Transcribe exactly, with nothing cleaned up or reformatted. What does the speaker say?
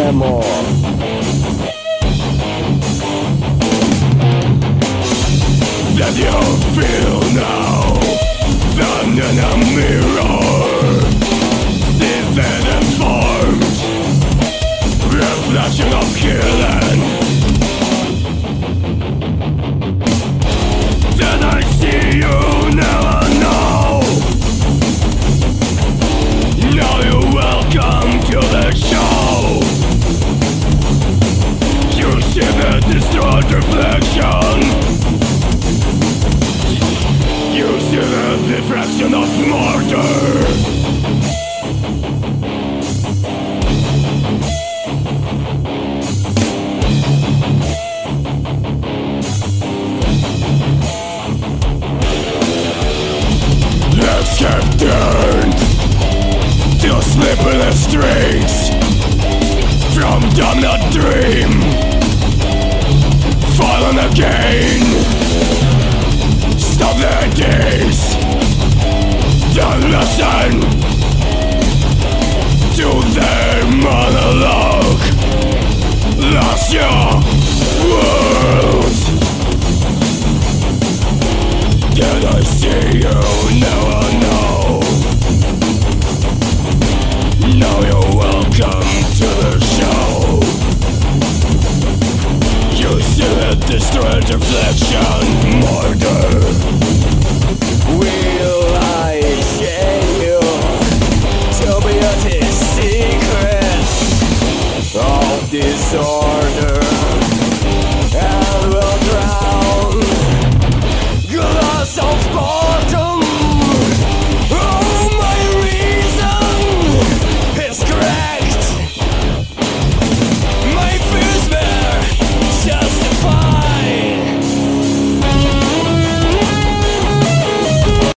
more. That you feel now, than in a mirror, seated and formed, reflection of killing. Then I see you, now I know. Now you're welcome to the show. You see the distorted reflection. You see the diffraction of murder. Let's get turned to sleep in the streets from dawn not dream, fallen again. Stop their days, don't listen to their monologue. Lost your world. Did I see you? Now I know. Now you're welcome to the show. You see the destroyed reflection, murder. Will I share you to be a secret of disorder?